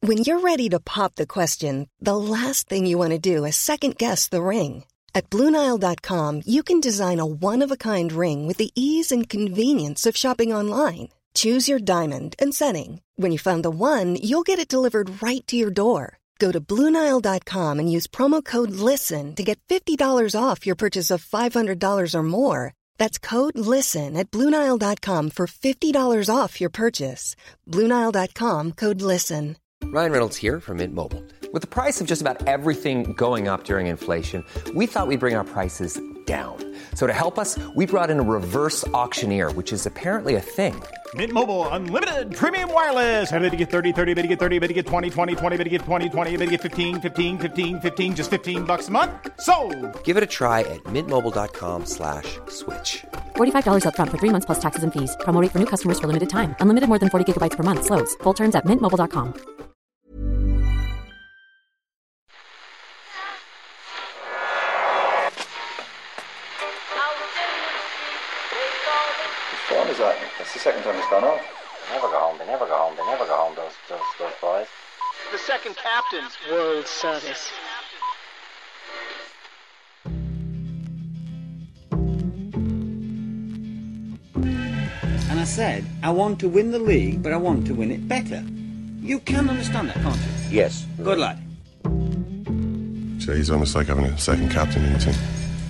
When you're ready to pop the question, the last thing you want to do is second-guess the ring. At BlueNile.com, you can design a one-of-a-kind ring with the ease and convenience of shopping online. Choose your diamond and setting. When you find the one, you'll get it delivered right to your door. Go to BlueNile.com and use promo code LISTEN to get $50 off your purchase of $500 or more. That's code LISTEN at BlueNile.com for $50 off your purchase. BlueNile.com, code LISTEN. Ryan Reynolds here from Mint Mobile. With the price of just about everything going up during inflation, we thought we'd bring our prices down. So to help us, we brought in a reverse auctioneer, which is apparently a thing. Mint Mobile Unlimited Premium Wireless. How to get 30, 30, bit to get 30, bit to get 20, 20, 20, bit to get 20, 20, bit to get 15, 15, 15, 15, just $15 a month? Sold! Give it a try at mintmobile.com/switch. $45 up front for 3 months plus taxes and fees. Promo rate for new customers for limited time. Unlimited more than 40 gigabytes per month. Slows full terms at mintmobile.com. What is that? That's the second time it's gone off. They never go home, those boys. The second captain's World Service. And I said, I want to win the league, but I want to win it better. You can understand that, can't you? Yes. Good lad. So he's almost like having a second captain in the team.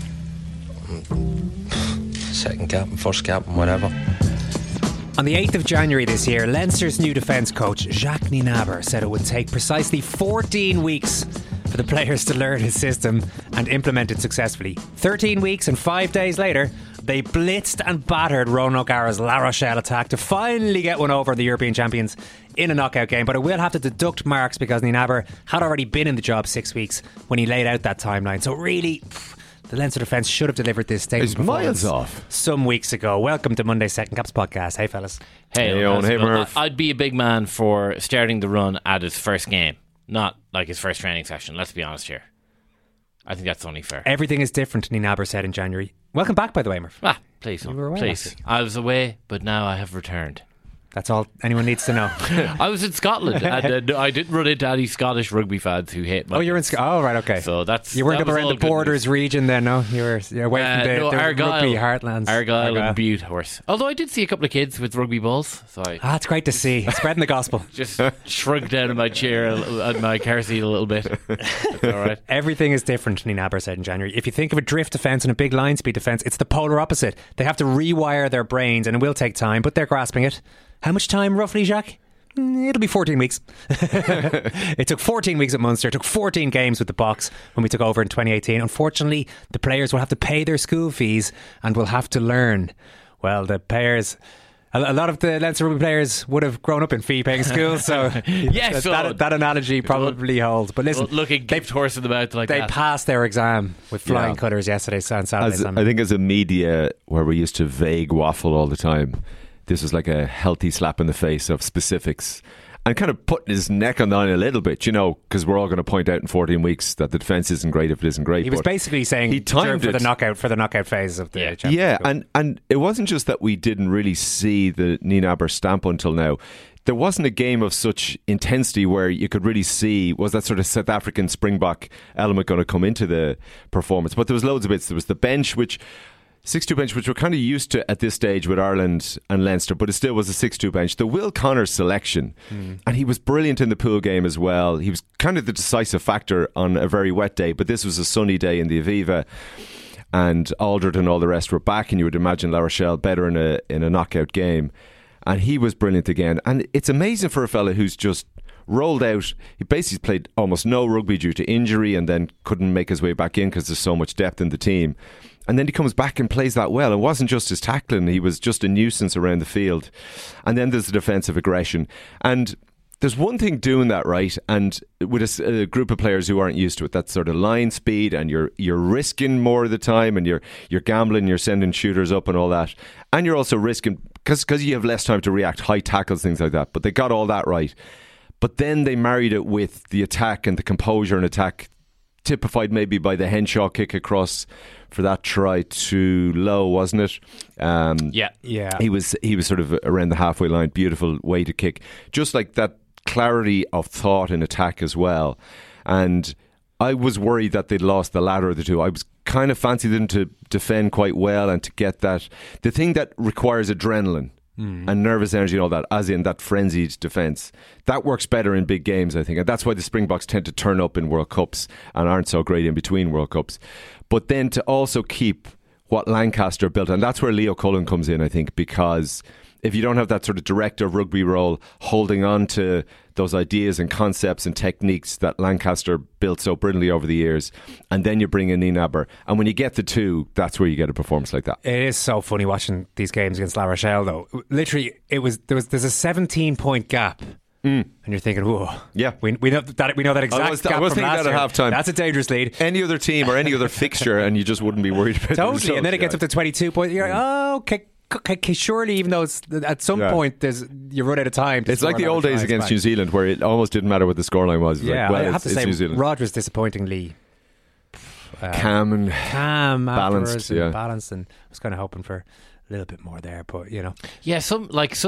Second captain, first captain, whatever. On the 8th of January this year, Leinster's new defence coach, Jacques Nienaber, said it would take precisely 14 weeks for the players to learn his system and implement it successfully. 13 weeks and 5 days later, they blitzed and battered Ronan O'Gara's La Rochelle attack to finally get one over the European champions in a knockout game. But it will have to deduct marks because Nienaber had already been in the job 6 weeks when he laid out that timeline. So really, the Leinster defence should have delivered this statement miles off some weeks ago. Welcome to Monday's Second Caps podcast. Hey fellas. Hey Owen, hey Murph. I'd be a big man for starting the run at his first game, not like his first training session. Let's be honest here. I think that's only fair. Everything is different, Nienaber said in January. Welcome back, by the way, Murph. Please, you were away please. I was away, but now I have returned. That's all anyone needs to know. I was in Scotland and I didn't run into any Scottish rugby fans who hate my. Oh, you're in Scotland. Oh, right, okay. So that's you weren't up around the Borders region then, no? You're away from the Argyll, rugby heartlands. Argyll and Bute horse. Although I did see a couple of kids with rugby balls, so it's great to see. Spreading the gospel. Just shrugged down in my chair and my car seat a little bit. That's all right. Everything is different, Nienaber said in January. If you think of a drift defence and a big line speed defence, it's the polar opposite. They have to rewire their brains and it will take time, but they're grasping it. How much time roughly, Jacques? It'll be 14 weeks. It took 14 weeks at Munster. It took 14 games with the Boks when we took over in 2018. Unfortunately, the players will have to pay their school fees and will have to learn. Well, the players... A lot of the Leinster rugby players would have grown up in fee-paying schools, so yes, that analogy probably holds. But listen, look at gift horse in the mouth like they that. They passed their exam with flying colours yesterday, on Saturday. I think as a media where we used to vague waffle all the time, this was like a healthy slap in the face of specifics and kind of putting his neck on the line a little bit, because we're all going to point out in 14 weeks that the defence isn't great if it isn't great. He was basically saying he timed for the knockout phase of the Champions Yeah, Cup. and it wasn't just that we didn't really see the Nienaber stamp until now. There wasn't a game of such intensity where you could really see, was that sort of South African Springbok element going to come into the performance? But there was loads of bits. There was the bench, 6-2 bench, which we're kind of used to at this stage with Ireland and Leinster, but it still was a 6-2 bench. The Will Connor selection, and he was brilliant in the pool game as well. He was kind of the decisive factor on a very wet day, but this was a sunny day in the Aviva, and Aldred and all the rest were back, and you would imagine La Rochelle better in a knockout game. And he was brilliant again. And it's amazing for a fella who's just rolled out. He basically played almost no rugby due to injury and then couldn't make his way back in because there's so much depth in the team. And then he comes back and plays that well. It wasn't just his tackling. He was just a nuisance around the field. And then there's the defensive aggression. And there's one thing doing that right, and with a group of players who aren't used to it, that sort of line speed, and you're risking more of the time, and you're gambling, you're sending shooters up and all that. And you're also risking, because you have less time to react, high tackles, things like that. But they got all that right. But then they married it with the attack and the composure and attack, typified maybe by the Henshaw kick across for that try to Lowe, wasn't it? Yeah. He was sort of around the halfway line. Beautiful way to kick. Just like that clarity of thought in attack as well. And I was worried that they'd lost the latter of the two. I was kind of fancy them to defend quite well and to get that. The thing that requires adrenaline and nervous energy and all that, as in that frenzied defence, that works better in big games, I think. And that's why the Springboks tend to turn up in World Cups and aren't so great in between World Cups. But then to also keep what Lancaster built, and that's where Leo Cullen comes in, I think, because if you don't have that sort of director of rugby role holding on to those ideas and concepts and techniques that Lancaster built so brilliantly over the years, and then you bring in Nienaber, and when you get the two, that's where you get a performance like that. It is so funny watching these games against La Rochelle, though. Literally, there's a 17-point gap. And you're thinking, whoa, yeah, we know that exact gap from last year. Half time. That's a dangerous lead. Any other team or any other fixture, and you just wouldn't be worried about totally. The results, and then it gets up to 22 points. You're like, oh, okay, surely, even though it's, at some point you run out of time. It's like the old days against New Zealand, where it almost didn't matter what the scoreline was. Yeah, like, well, I have to say, Rod was disappointingly calm and balanced. Yeah, balanced, and I was kind of hoping for a little bit more there, but yeah, some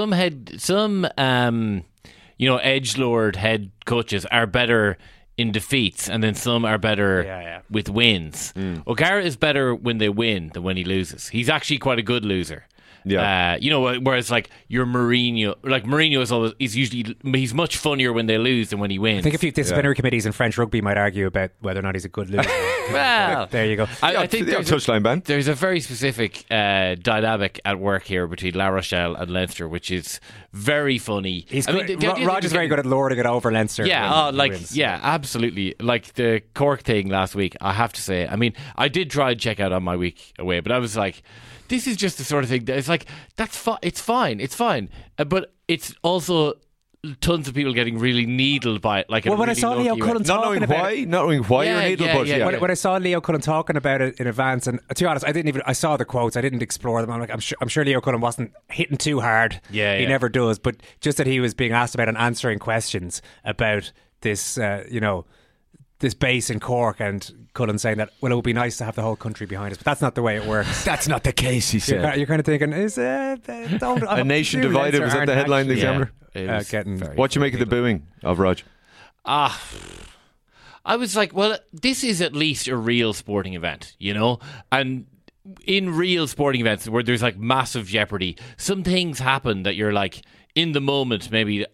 edgelord head coaches are better in defeats, and then some are better with wins. O'Gara is better when they win than when he loses. He's actually quite a good loser. Yeah, whereas like your Mourinho, he's much funnier when they lose than when he wins. I think a few disciplinary committees in French rugby might argue about whether or not he's a good loser. Well, there you go. I think there's a very specific dynamic at work here between La Rochelle and Leinster, which is very funny. Roger's very good at lording it over Leinster. Yeah, absolutely. Like the Cork thing last week, I have to say. I mean, I did try and check out on my week away, but I was like, this is just the sort of thing that it's like, it's fine. But it's also tons of people getting really needled by it. Like, when I saw Leo Cullen talking about it, not knowing why you're needled, when I saw Leo Cullen talking about it in advance, and to be honest, I saw the quotes, I didn't explore them. I'm like, I'm sure Leo Cullen wasn't hitting too hard. He never does, but just that he was being asked about and answering questions about this, this base in Cork, and Cullen saying that, well, it would be nice to have the whole country behind us, but that's not the way it works. That's not the case, he said. You're kind of thinking, is a nation divided? Was that the headline in the Examiner? What do you make of the booing of Rog? I was like, well, this is at least a real sporting event, and in real sporting events where there's like massive jeopardy, some things happen that you're like, in the moment, maybe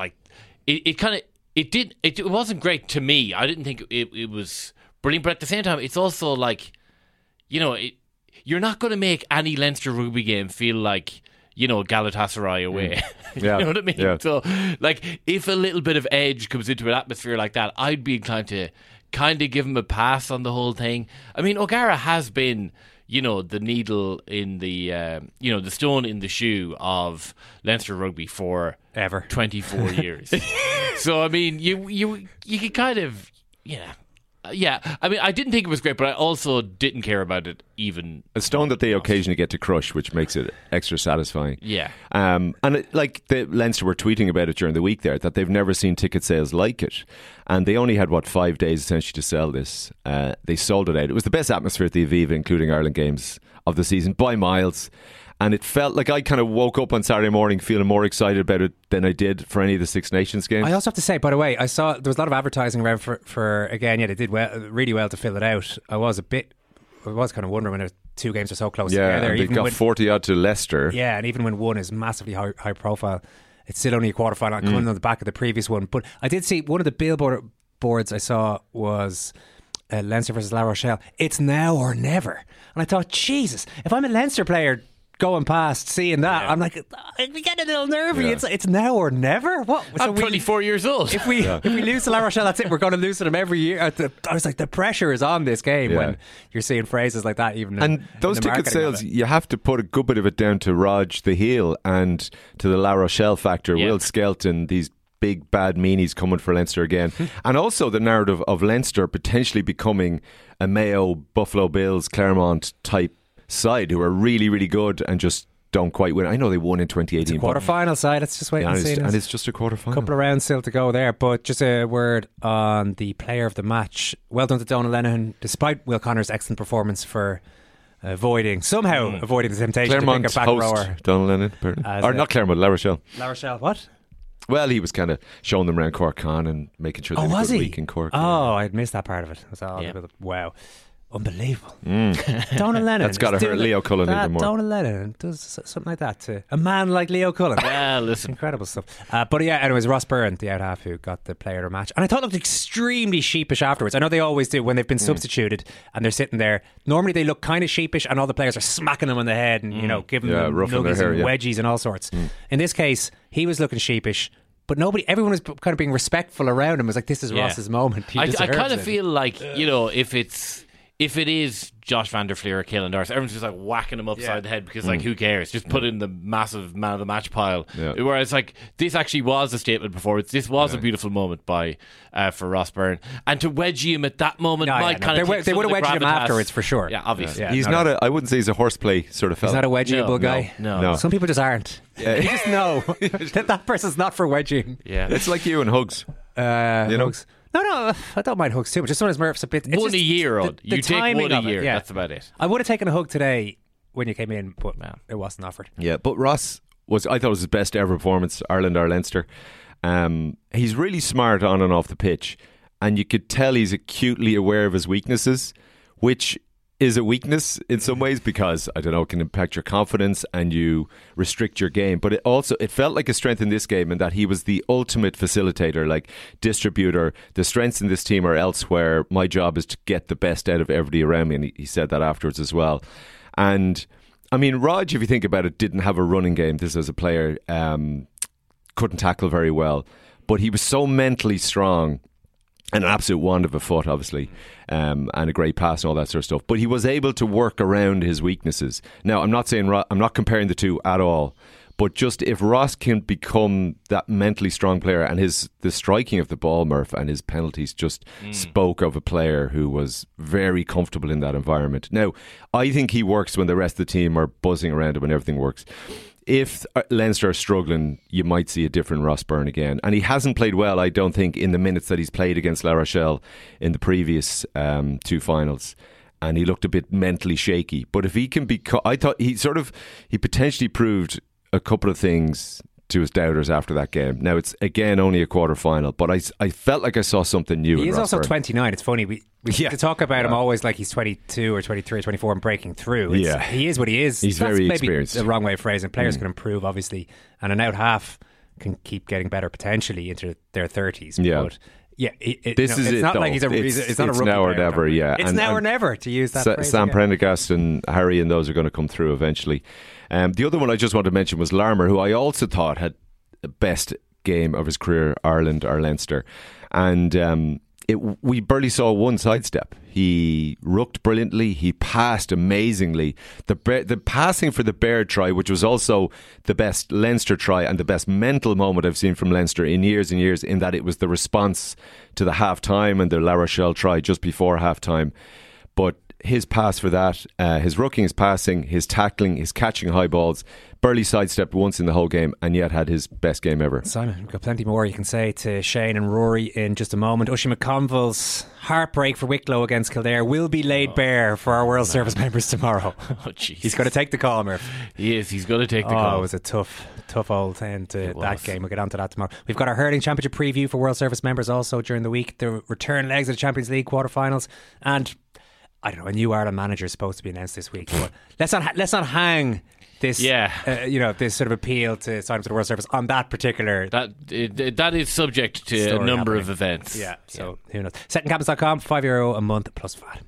it wasn't great to me. I didn't think it was brilliant, but at the same time, it's also like, you're not going to make any Leinster rugby game feel like, Galatasaray away. You know what I mean? Yeah. So, like, if a little bit of edge comes into an atmosphere like that, I'd be inclined to kind of give him a pass on the whole thing. I mean, O'Gara has been, the needle in the, the stone in the shoe of Leinster rugby for ever 24 years. So I mean, you could kind of, I mean, I didn't think it was great, but I also didn't care about it even. A stone that they occasionally get to crush, which makes it extra satisfying. Yeah. And the Leinster were tweeting about it during the week there, that they've never seen ticket sales like it. And they only had, 5 days essentially to sell this. They sold it out. It was the best atmosphere at the Aviva, including Ireland games of the season, by miles. And it felt like I kind of woke up on Saturday morning feeling more excited about it than I did for any of the Six Nations games. I also have to say, by the way, I saw there was a lot of advertising around for again, they did really well to fill it out. I was kind of wondering when the two games are so close together. Yeah, they got 40 odd to Leicester. Yeah, and even when one is massively high profile, it's still only a quarterfinal, coming on the back of the previous one. But I did see one of the billboards I saw was Leinster versus La Rochelle. It's now or never. And I thought, Jesus, if I'm a Leinster player going past seeing that, I'm like, I'm getting a little nervy. It's now or never. What? I'm 24 years old. If we lose to La Rochelle, that's it. We're going to lose to them every year. I was like, the pressure is on this game when you're seeing phrases like that. Even those ticket sales, you have to put a good bit of it down to Rog the heel and to the La Rochelle factor. Will Skelton, these big bad meanies coming for Leinster again, and also the narrative of Leinster potentially becoming a Mayo, Buffalo Bills, Claremont type side who are really, really good and just don't quite win. I know they won in 2018. It's a quarter-final side. Let's just wait and see. And it's just a quarter-final. A couple of rounds still to go there. But just a word on the player of the match. Well done to Donal Lenihan, despite Will Connor's excellent performance for avoiding the temptation Claremont to pick a back host rower. Donal Lenihan. Or not Claremont, La Rochelle. La Rochelle, what? Well, he was kind of showing them around Cork Con and making sure they had a good week in Cork. Oh, I'd missed that part of it. It was all wow. Unbelievable. Donald Lennon. That's got to hurt Leo Cullen even more. Donald Lennon does something like that to a man like Leo Cullen. Well, listen. Incredible stuff. But yeah, anyways, Ross Byrne, the out half who got the player of the match. And I thought looked extremely sheepish afterwards. I know they always do when they've been substituted and they're sitting there. Normally they look kind of sheepish and all the players are smacking them on the head and, giving them nuggies and wedgies and all sorts. In this case, he was looking sheepish. But everyone was kind of being respectful around him. It was like, this is Ross's moment. I kind of feel like, if it is Josh van der Fleer or Caelan Darcy, everyone's just like whacking him upside the head because like who cares? Just put in the massive man of the match pile. Whereas like this actually was a statement performance. This was a beautiful moment for Ross Byrne, and to wedge him at that moment might kind of they would have wedged him afterwards for sure. Yeah, obviously. He's not I wouldn't say he's a horseplay sort of fella. He's not a wedgeable guy. No. Some people just aren't. You just know that person's not for wedging. Yeah, it's like you and hugs. Hugs. No, I don't mind hugs too, but just sometimes Murph's a bit. One a year, you take one a year. That's about it. I would have taken a hug today when you came in, but it wasn't offered. Yeah, but Ross I thought it was his best ever performance, Ireland or Leinster. He's really smart on and off the pitch, and you could tell he's acutely aware of his weaknesses, which is a weakness in some ways because, I don't know, it can impact your confidence and you restrict your game. But it felt like a strength in this game in that he was the ultimate facilitator, like distributor. The strengths in this team are elsewhere. My job is to get the best out of everybody around me. And he said that afterwards as well. And I mean, Rog, if you think about it, didn't have a running game. This as a player, couldn't tackle very well. But he was so mentally strong. And an absolute wand of a foot, obviously, and a great pass and all that sort of stuff. But he was able to work around his weaknesses. Now, I'm not comparing the two at all. But just if Ross can become that mentally strong player, and the striking of the ball, Murph, and his penalties just spoke of a player who was very comfortable in that environment. Now, I think he works when the rest of the team are buzzing around him and everything works. If Leinster are struggling, you might see a different Ross Byrne again. And he hasn't played well, I don't think, in the minutes that he's played against La Rochelle in the previous two finals. And he looked a bit mentally shaky. But if he can I thought he potentially proved a couple of things to his doubters after that game. Now, it's again only a quarter final, but I felt like I saw something new. He is Ross also Byrne. 29. It's funny. We to talk about him always like he's 22 or 23 or 24 and breaking through. He is what he is. He's That's very maybe experienced. The wrong way of phrasing. Players can improve, obviously, and an out half can keep getting better potentially into their 30s. Yeah. But it's not though. like he's not a It's rookie now or player. never, yeah. It's now or never, to use that phrase. Sam Prendergast and Harry and those are going to come through eventually. The other one I just want to mention was Larmour, who I also thought had the best game of his career, Ireland or Leinster. And we barely saw one sidestep. He rucked brilliantly. He passed amazingly. The passing for the Baird try, which was also the best Leinster try and the best mental moment I've seen from Leinster in years and years, in that it was the response to the half-time and the La Rochelle try just before half-time. But his pass for that, his rucking, his passing, his tackling, his catching high balls, barely sidestepped once in the whole game and yet had his best game ever. Simon, we've got plenty more you can say to Shane and Rory in just a moment. Ushie McConville's heartbreak for Wicklow against Kildare will be laid bare for our World Service members tomorrow. He's going to take the call, Murph. He is. He's going to take the call. It was a tough old end to that game. We'll get onto that tomorrow. We've got our hurling championship preview for World Service members also during the week. The return legs of the Champions League quarterfinals, and I don't know, a new Ireland manager is supposed to be announced this week. But let's not hang this, this sort of appeal to sign up to the World Service on that particular. That is subject to a number of events. Yeah, so who knows? Settingcampus.com, €5 a month plus VAT.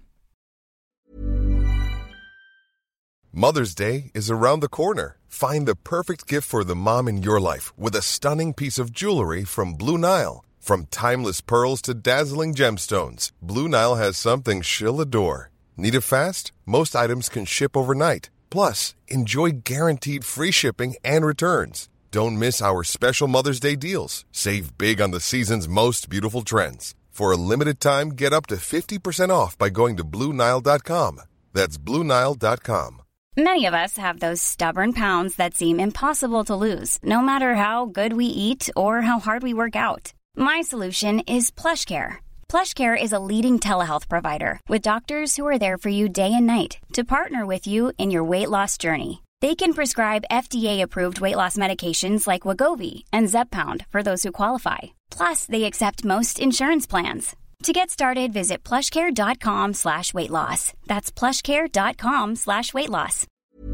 Mother's Day is around the corner. Find the perfect gift for the mom in your life with a stunning piece of jewelry from Blue Nile. From timeless pearls to dazzling gemstones, Blue Nile has something she'll adore. Need it fast? Most items can ship overnight. Plus, enjoy guaranteed free shipping and returns. Don't miss our special Mother's Day deals. Save big on the season's most beautiful trends. For a limited time, get up to 50% off by going to BlueNile.com. That's BlueNile.com. Many of us have those stubborn pounds that seem impossible to lose, no matter how good we eat or how hard we work out. My solution is PlushCare. PlushCare is a leading telehealth provider with doctors who are there for you day and night to partner with you in your weight loss journey. They can prescribe FDA-approved weight loss medications like Wegovy and Zepbound for those who qualify. Plus, they accept most insurance plans. To get started, visit plushcare.com/weightloss. That's plushcare.com/weightloss.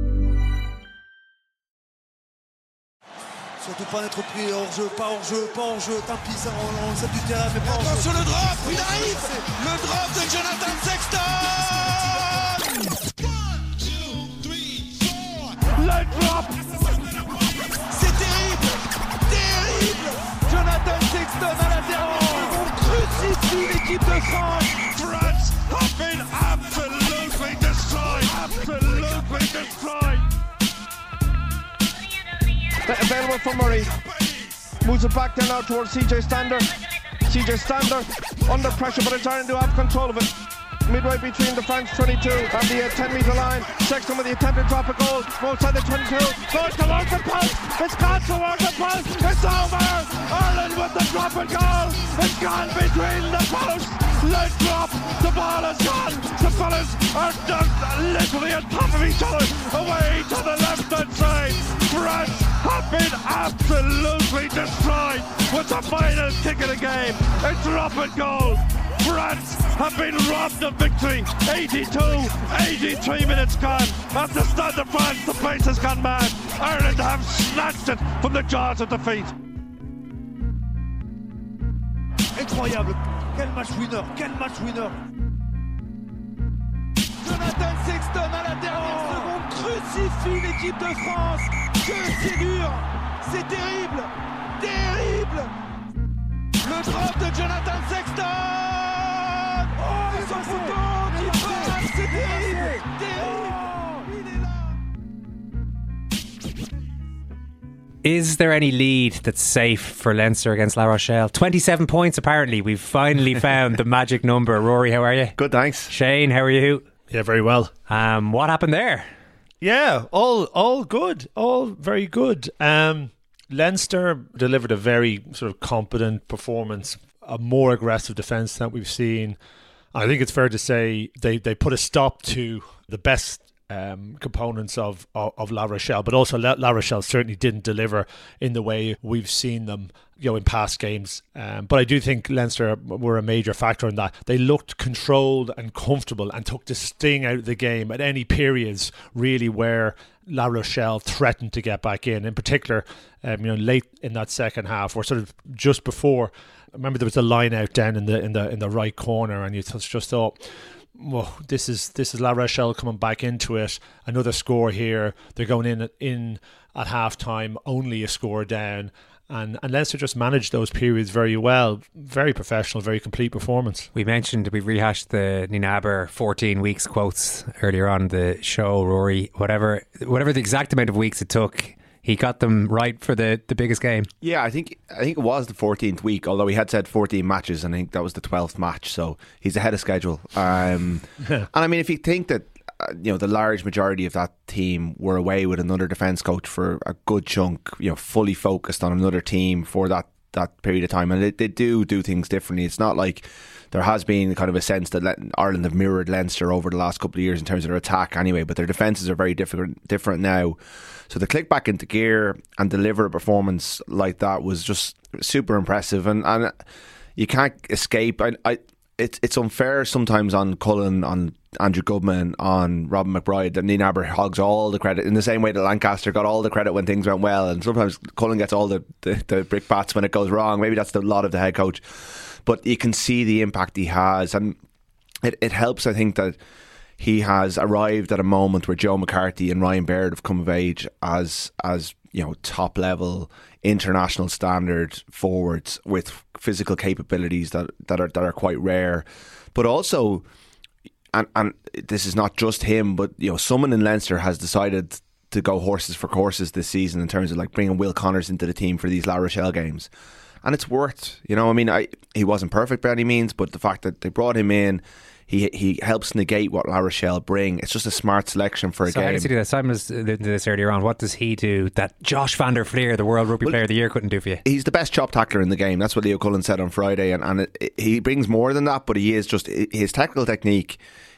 Surtout pas d'être pris hors-jeu, pas hors-jeu, pas hors-jeu. Tant pis, ça, on sait du terrain, mais pas hors-jeu. Attention le drop, il arrive. Le drop de Jonathan Sexton. 1, 2, 3, 4. Le drop. C'est terrible, terrible. Jonathan Sexton à la terreur. On crucifie l'équipe de France. France have been absolutely destroyed. Absolutely destroyed. Available for Murray. Moves it back there now towards CJ Stander. CJ Stander under pressure, but it's Ireland who have control of it. Midway between the France 22 and the 10-metre line. Sexton with the attempt to drop a goal. Outside the 22. Goes towards the post. It's gone towards the post. It's over. Ireland with the drop and goal. It's gone between the posts. Let drop. The ball is gone. The fellas are just literally on top of each other. Away to the left-hand side. France have been absolutely destroyed with the final kick of the game. A drop and goal. France have been robbed of victory. 83 minutes gone. At the Stade de France, the place has gone mad. Ireland have snatched it from the jaws of defeat. Incroyable. Quel match winner, quel match winner. Jonathan Sexton à la dernière seconde crucifie l'équipe de France. Que c'est dur. C'est terrible. Terrible. Le drop de Jonathan Sexton. Oh, son photo qui passe. C'est terrible. Terrible. Il est là. Is there any lead that's safe for Leinster against La Rochelle? 27 points apparently. We've finally found the magic number. Rory, how are you? Good, thanks. Shane, how are you? Yeah, very well. What happened there? Yeah, all good. All very good. Leinster delivered a very sort of competent performance, a more aggressive defence than we've seen. I think it's fair to say they put a stop to the best components of La Rochelle, but also La Rochelle certainly didn't deliver in the way we've seen them, in past games. But I do think Leinster were a major factor in that. They looked controlled and comfortable and took the sting out of the game at any periods really where La Rochelle threatened to get back in particular, late in that second half, or sort of just before. I remember there was a line out down in the right corner, and you just thought, well, this is La Rochelle coming back into it. Another score here. They're going in at half time, only a score down. And Leinster just managed those periods very well. Very professional, very complete performance. We rehashed the Nienaber 14 weeks quotes earlier on the show, Rory. Whatever the exact amount of weeks it took, he got them right for the biggest game. Yeah, I think it was the 14th week, although he had said 14 matches, and I think that was the 12th match, so he's ahead of schedule. And I mean, if you think that the large majority of that team were away with another defence coach for a good chunk, fully focused on another team for that period of time, and they do things differently. It's not like there has been kind of a sense that Ireland have mirrored Leinster over the last couple of years in terms of their attack anyway, but their defences are very different now. So to click back into gear and deliver a performance like that was just super impressive, and you can't escape. It's unfair sometimes on Cullen, on Andrew Goodman, on Robin McBride, that Nienaber hogs all the credit in the same way that Lancaster got all the credit when things went well, and sometimes Cullen gets all the brickbats when it goes wrong. Maybe that's the lot of the head coach, but you can see the impact he has, and it helps, I think, that he has arrived at a moment where Joe McCarthy and Ryan Baird have come of age as top level international standard forwards with physical capabilities that are quite rare. But also, and this is not just him, but someone in Leinster has decided to go horses for courses this season in terms of like bringing Will Connors into the team for these La Rochelle games, and it's worked. He wasn't perfect by any means, but the fact that they brought him in, he helps negate what La Rochelle bring. It's just a smart selection for a game. How does he do that? Simon did this earlier on. What does he do that Josh van der Fleer, the World Rugby Player of the Year, couldn't do for you? He's the best chop tackler in the game. That's what Leo Cullen said on Friday, and he brings more than that, but he is just, his technical technique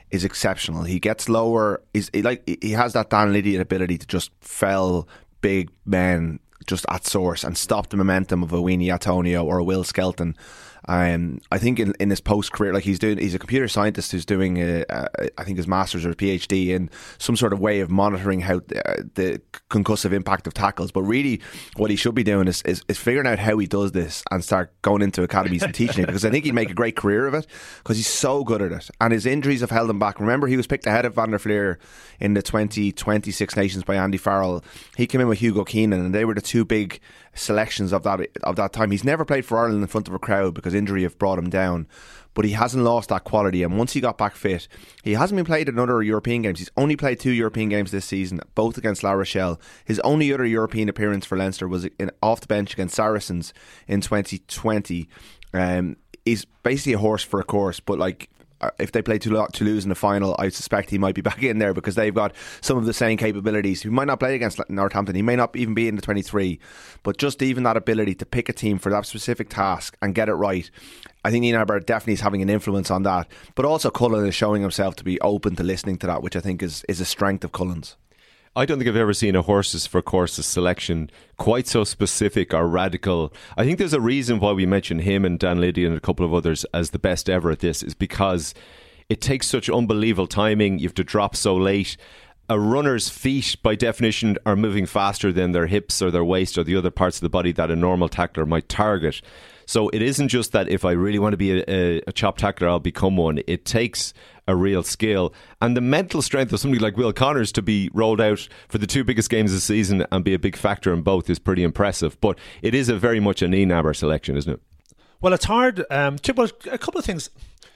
is exceptional. He gets lower. He has that Dan Lydiate ability to just fell big men just at source and stop the momentum of a Winnie Atonio or a Will Skelton. I think in his post-career, like he's a computer scientist who's doing I think his master's or PhD in some sort of way of monitoring how the concussive impact of tackles. But really what he should be doing is figuring out how he does this and start going into academies and teaching it, because I think he'd make a great career of it because he's so good at it. And his injuries have held him back. Remember, he was picked ahead of Van der Fleer in the 2020 Six Nations by Andy Farrell. He came in with Hugo Keenan, and they were the two big selections of that time. He's never played for Ireland in front of a crowd because injury have brought him down, but he hasn't lost that quality. And once he got back fit, he hasn't been played in other European games. He's only played 2 European games this season, both against La Rochelle. His only other European appearance for Leinster was off the bench against Saracens in 2020. He's basically a horse for a course, but like, if they play Toulouse in the final, I suspect he might be back in there because they've got some of the same capabilities. He might not play against Northampton, he may not even be in the 23, but just even that ability to pick a team for that specific task and get it right, I think Nienaber definitely is having an influence on that. But also Cullen is showing himself to be open to listening to that, which I think is a strength of Cullen's. I don't think I've ever seen a horses for courses selection quite so specific or radical. I think there's a reason why we mention him and Dan Lydiate and a couple of others as the best ever at this, is because it takes such unbelievable timing. You have to drop so late. A runner's feet, by definition, are moving faster than their hips or their waist or the other parts of the body that a normal tackler might target. So it isn't just that if I really want to be a chop tackler, I'll become one. It takes a real skill. And the mental strength of somebody like Will Connors to be rolled out for the 2 biggest games of the season and be a big factor in both is pretty impressive. But it is very much a Nienaber selection, isn't it? Well, it's hard. A couple of things.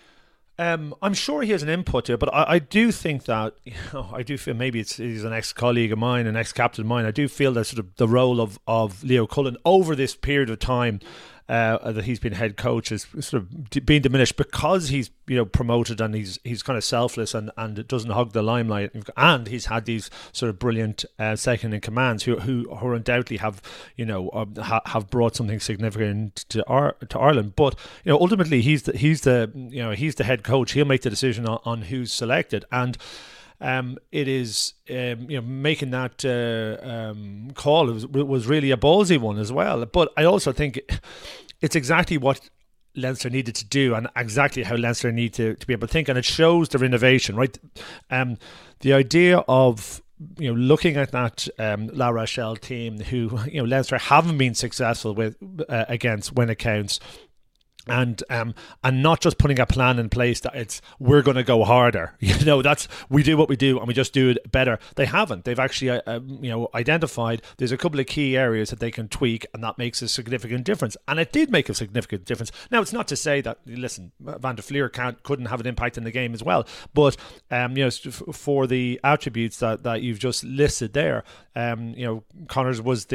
I'm sure he has an input to it, but I do think that, I do feel maybe he's an ex-colleague of mine, an ex-captain of mine. I do feel that sort of the role of Leo Cullen over this period of time that he's been head coach is sort of being diminished because he's promoted and he's kind of selfless and it doesn't hog the limelight, and he's had these sort of brilliant second in commands who undoubtedly have brought something significant to Ireland. But ultimately he's the head coach. He'll make the decision on who's selected, and it is making that call was really a ballsy one as well. But I also think it's exactly what Leinster needed to do and exactly how Leinster need to be able to think, and it shows their innovation, right? The idea of looking at that La Rochelle team who Leinster haven't been successful with against when it counts. And not just putting a plan in place that we're going to go harder. That's we do what we do and we just do it better. They haven't. They've actually identified there's a couple of key areas that they can tweak, and that makes a significant difference. And it did make a significant difference. Now, it's not to say that Van der Fleer couldn't have an impact in the game as well, but for the attributes that you've just listed there, Connors was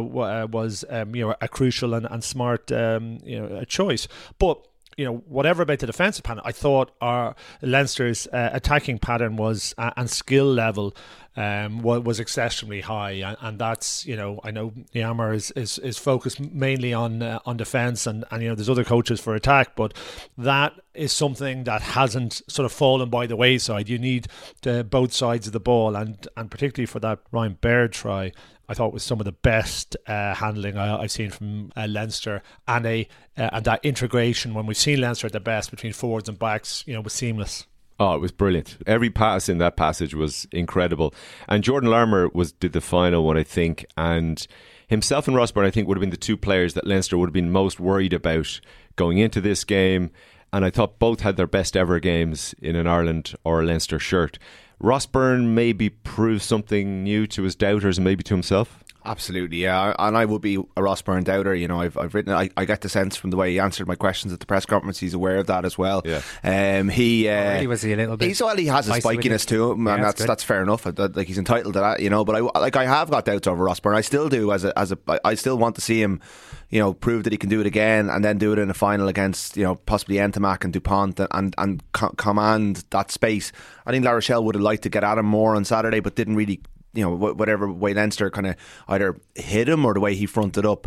a crucial and smart a choice. But whatever about the defensive pattern, I thought our Leinster's attacking pattern was and skill level was exceptionally high, and that's I know Nienaber is focused mainly on defence, and there's other coaches for attack, but that is something that hasn't sort of fallen by the wayside. You need both sides of the ball, and particularly for that Ryan Baird try, I thought was some of the best handling I've seen from Leinster, and that integration when we've seen Leinster at their best between forwards and backs, was seamless. Oh, it was brilliant. Every pass in that passage was incredible. And Jordan Larmour did the final one, I think, and himself and Ross Byrne, I think, would have been the 2 players that Leinster would have been most worried about going into this game. And I thought both had their best ever games in an Ireland or a Leinster shirt. Ross Byrne maybe proved something new to his doubters and maybe to himself. Absolutely, yeah, and I would be a Ross Byrne doubter. I've written. I get the sense from the way he answered my questions at the press conference, he's aware of that as well. Yeah. He was he a little bit. He has a spikiness to him, and that's fair enough. Like, he's entitled to that, But I have got doubts over Ross Byrne. I still do. I still want to see him, prove that he can do it again, and then do it in a final against, possibly Entomac and DuPont, and command that space. I think La Rochelle would have liked to get at him more on Saturday, but didn't really whatever way Leinster kind of either hit him or the way he fronted up.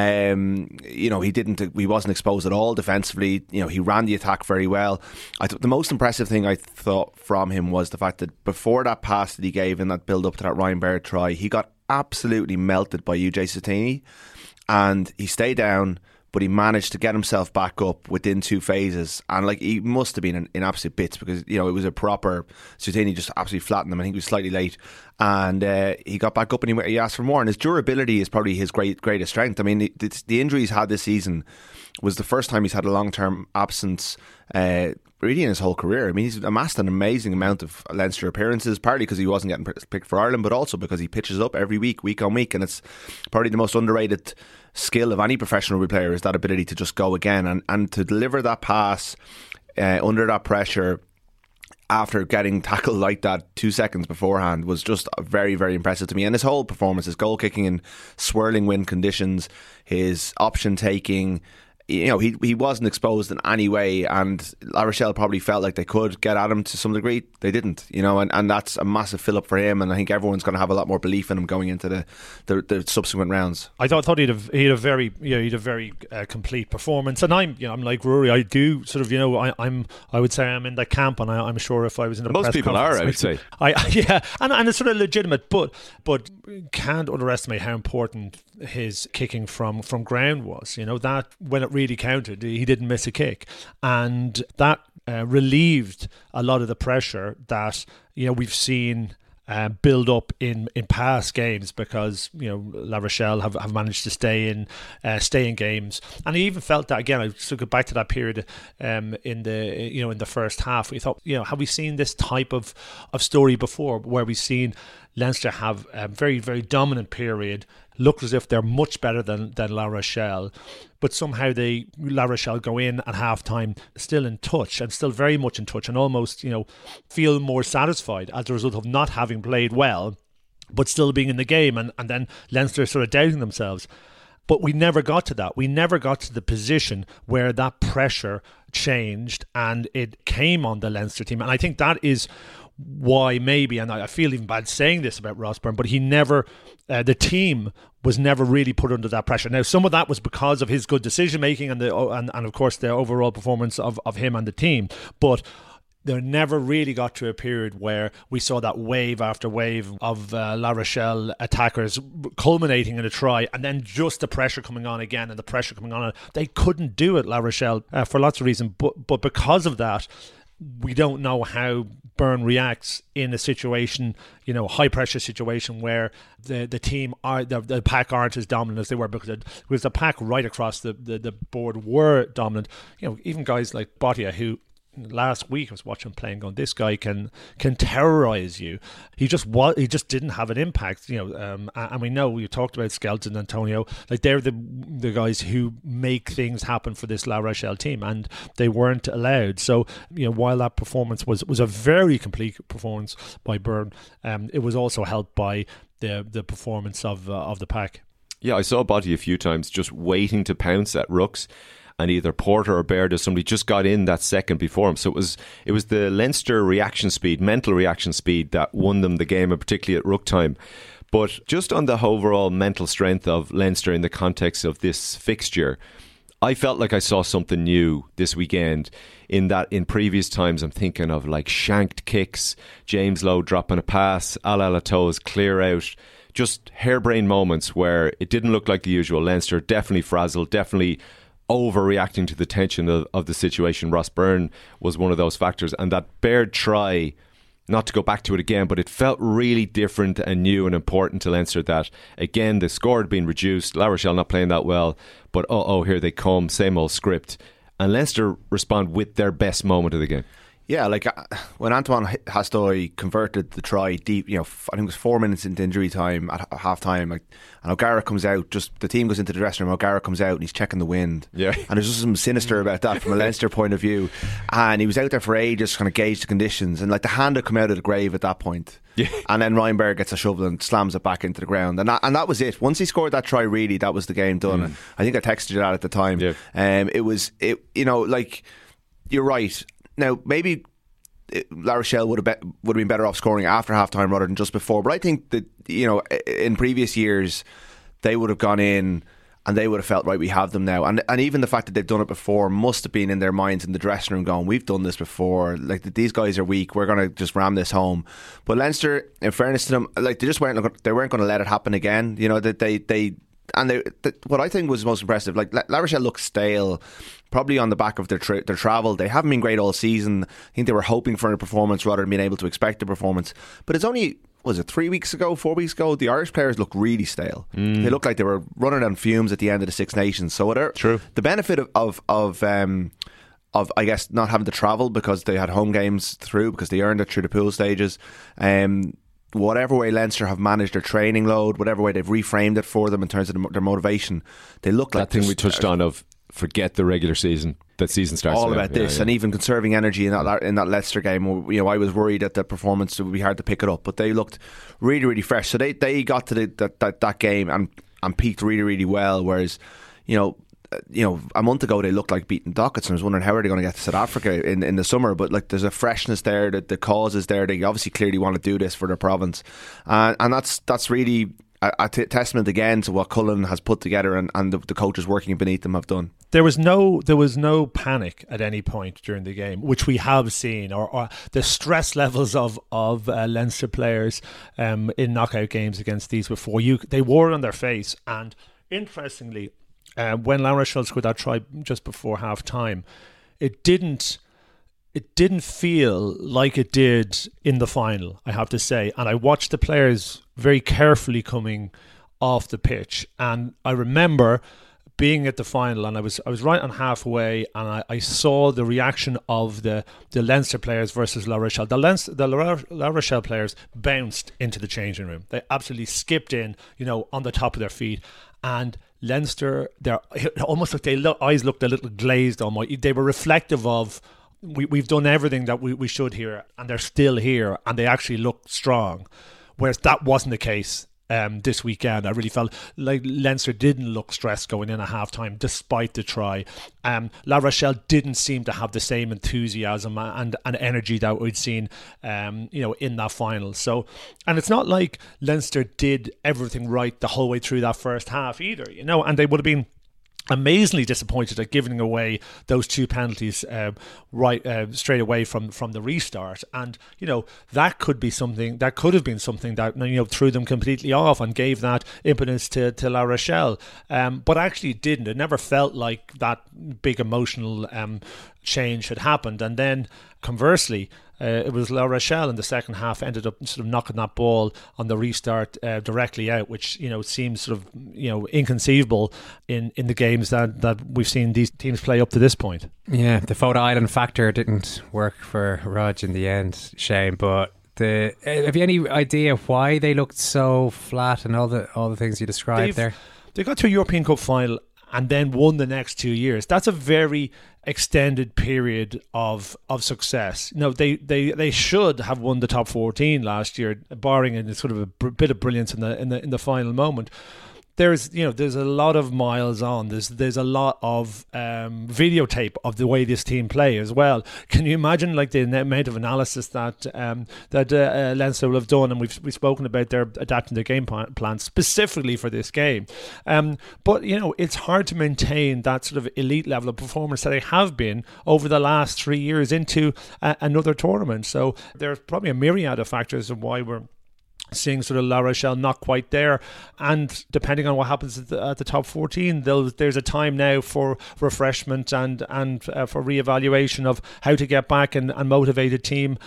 He wasn't exposed at all defensively. He ran the attack very well. I thought the most impressive thing I thought from him was the fact that before that pass that he gave in that build up to that Ryan Baird try, he got absolutely melted by UJ Satini, and he stayed down, but he managed to get himself back up within 2 phases, and he must have been in absolute bits, because it was a proper Satini just absolutely flattened him. I think he was slightly late, and he got back up and he asked for more, and his durability is probably his greatest strength. I mean, the injury he's had this season was the first time he's had a long-term absence really in his whole career. I mean, he's amassed an amazing amount of Leinster appearances, partly because he wasn't getting picked for Ireland, but also because he pitches up every week on week, and it's probably the most underrated skill of any professional rugby player, is that ability to just go again and to deliver that pass under that pressure after getting tackled like that 2 seconds beforehand was just very, very impressive to me. And his whole performance, his goal kicking in swirling wind conditions, his option taking, he wasn't exposed in any way, and La Rochelle probably felt like they could get at him to some degree. They didn't, and that's a massive fill up for him, and I think everyone's going to have a lot more belief in him going into the subsequent rounds. I thought he'd a very complete performance, and I'm like Rory. I do sort of I would say I'm in that camp, and I'm sure if I was in the most press people are, I would say, and it's sort of legitimate, but can't underestimate how important his kicking from ground was. That when it really counted, he didn't miss a kick, and that relieved a lot of the pressure that we've seen build up in past games, because La Rochelle have managed to stay in games. And I even felt that again. I took it back to that period in the first half. We thought, have we seen this type of story before, where we've seen Leinster have a very, very dominant period, look as if they're much better than La Rochelle, but somehow La Rochelle go in at half-time still in touch, and still very much in touch, and almost feel more satisfied as a result of not having played well but still being in the game, and then Leinster sort of doubting themselves. But we never got to that. We never got to the position where that pressure changed and it came on the Leinster team. And I think that is why maybe, and I feel even bad saying this about Ross Byrne, but he never, the team was never really put under that pressure. Now, some of that was because of his good decision making and of course the overall performance of him and the team, but they never really got to a period where we saw that wave after wave of La Rochelle attackers culminating in a try, and then just the pressure coming on again and the pressure coming on. They couldn't do it, La Rochelle, for lots of reasons, but because of that, we don't know how Byrne reacts in a situation, high pressure situation where the team the pack aren't as dominant as they were, because the pack right across the board were dominant. Even guys like Bottia, who last week I was watching playing, going, this guy can terrorize you. He just didn't have an impact, and we know, we talked about Skelton and Antonio, like they're the guys who make things happen for this La Rochelle team, and they weren't allowed. So while that performance was a very complete performance by Byrne, it was also helped by the performance of the pack. Yeah, I saw Botty a few times just waiting to pounce at rucks, and either Porter or Baird or somebody just got in that second before him. So it was the Leinster reaction speed, mental reaction speed, that won them the game, and particularly at ruck time. But just on the overall mental strength of Leinster in the context of this fixture, I felt like I saw something new this weekend, in that in previous times I'm thinking of like shanked kicks, James Lowe dropping a pass, Alato's clear out, just harebrained moments where it didn't look like the usual. Leinster definitely frazzled, definitely overreacting to the tension of the situation. Ross Byrne was one of those factors, and that Baird try, not to go back to it again, but it felt really different and new and important to Leinster, that again the score had been reduced, La Rochelle not playing that well, but here they come, same old script, and Leinster respond with their best moment of the game. Yeah, like when Antoine Hastoy converted the try deep, I think it was 4 minutes into injury time at half time, and O'Gara comes out, just the team goes into the dressing room, O'Gara comes out and he's checking the wind. Yeah. And there's just something sinister about that from a Leinster point of view. And he was out there for ages, kind of gauge the conditions, and like the hand had come out of the grave at that point. Yeah. And then Ryan Baird gets a shovel and slams it back into the ground. And that was it. Once he scored that try, really, that was the game done. I think I texted you that at the time. Yeah. You're right. Now, maybe La Rochelle would have been better off scoring after half time rather than just before. But I think that, in previous years they would have gone in and they would have felt, right, we have them now. And even the fact that they've done it before must have been in their minds in the dressing room going, we've done this before. Like, these guys are weak. We're going to just ram this home. But Leinster, in fairness to them, like, they weren't going to let it happen again. What I think was most impressive, like, La Rochelle looked stale, probably on the back of their travel. They haven't been great all season. I think they were hoping for a performance rather than being able to expect a performance. But it's only, was it 4 weeks ago, the Irish players look really stale. They looked like they were running on fumes at the end of the Six Nations. So the benefit of I guess not having to travel because they had home games through, because they earned it through the pool stages. Whatever way Leinster have managed their training load, whatever way they've reframed it for them in terms of their motivation, they look like that thing we touched on of forget the regular season. That season starts all now. about this, and even conserving energy in that Leicester game. I was worried that the performance would be hard to pick it up, but they looked really, really fresh. So they got to that game and peaked really, really well. Whereas, a month ago they looked like beating Dockets, and I was wondering how are they going to get to South Africa in the summer. But like, there's a freshness there, that the cause is there. They obviously clearly want to do this for their province, and that's really a testament again to what Cullen has put together and the coaches working beneath them have done. There was no panic at any point during the game, which we have seen, or the stress levels of Leinster players in knockout games against these before. They wore it on their face, and interestingly, when La Rochelle scored that try just before half time, it didn't feel like it did in the final, I have to say. And I watched the players very carefully coming off the pitch, and I remember being at the final, and I was right on halfway, and I saw the reaction of the Leinster players versus La Rochelle. The La Rochelle players bounced into the changing room. They absolutely skipped in, on the top of their feet. And Leinster, almost like their eyes looked a little glazed almost. They were reflective of, we've done everything that we should here, and they're still here, and they actually look strong. Whereas that wasn't the case this weekend. I really felt like Leinster didn't look stressed going in at half time despite the try. La Rochelle didn't seem to have the same enthusiasm and energy that we'd seen in that final. So, and it's not like Leinster did everything right the whole way through that first half either, and they would have been amazingly disappointed at giving away those two penalties straight away from the restart, and that could have been something that threw them completely off and gave that impetus to La Rochelle, but actually it didn't. It never felt like that big emotional change had happened. And then conversely, it was La Rochelle in the second half ended up sort of knocking that ball on the restart directly out, which seems sort of inconceivable in the games that we've seen these teams play up to this point. Yeah, the Photo Island factor didn't work for Rog in the end, Shane. But have you any idea why they looked so flat and all the things you described there? They got to a European Cup final and then won the next 2 years. That's a very extended period of success. They should have won the top 14 last year, barring a sort of a bit of brilliance in the final moment. There's a lot of miles on. There's a lot of videotape of the way this team play as well. Can you imagine like the amount of analysis that Leinster will have done? And we've spoken about their adapting their game plan specifically for this game. But it's hard to maintain that sort of elite level of performance that they have been over the last 3 years into another tournament. So there's probably a myriad of factors of why we're seeing sort of La Rochelle not quite there, and depending on what happens at the top 14, there's a time now for refreshment and for reevaluation of how to get back and motivate a team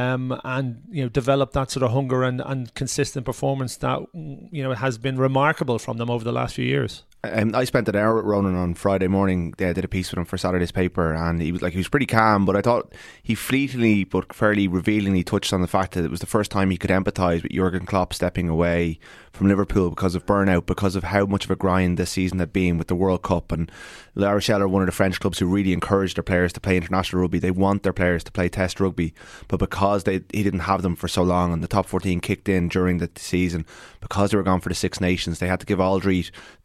and develop that sort of hunger and consistent performance that has been remarkable from them over the last few years. I spent an hour with Ronan on Friday morning. I did a piece with him for Saturday's paper, and he was pretty calm, but I thought he fleetingly but fairly revealingly touched on the fact that it was the first time he could empathise with Jurgen Klopp stepping away from Liverpool because of burnout, because of how much of a grind this season had been with the World Cup. And La Rochelle are one of the French clubs who really encourage their players to play international rugby. They want their players to play test rugby, but because he didn't have them for so long and the top 14 kicked in during the season, because they were gone for the Six Nations, they had to give Aldridge time off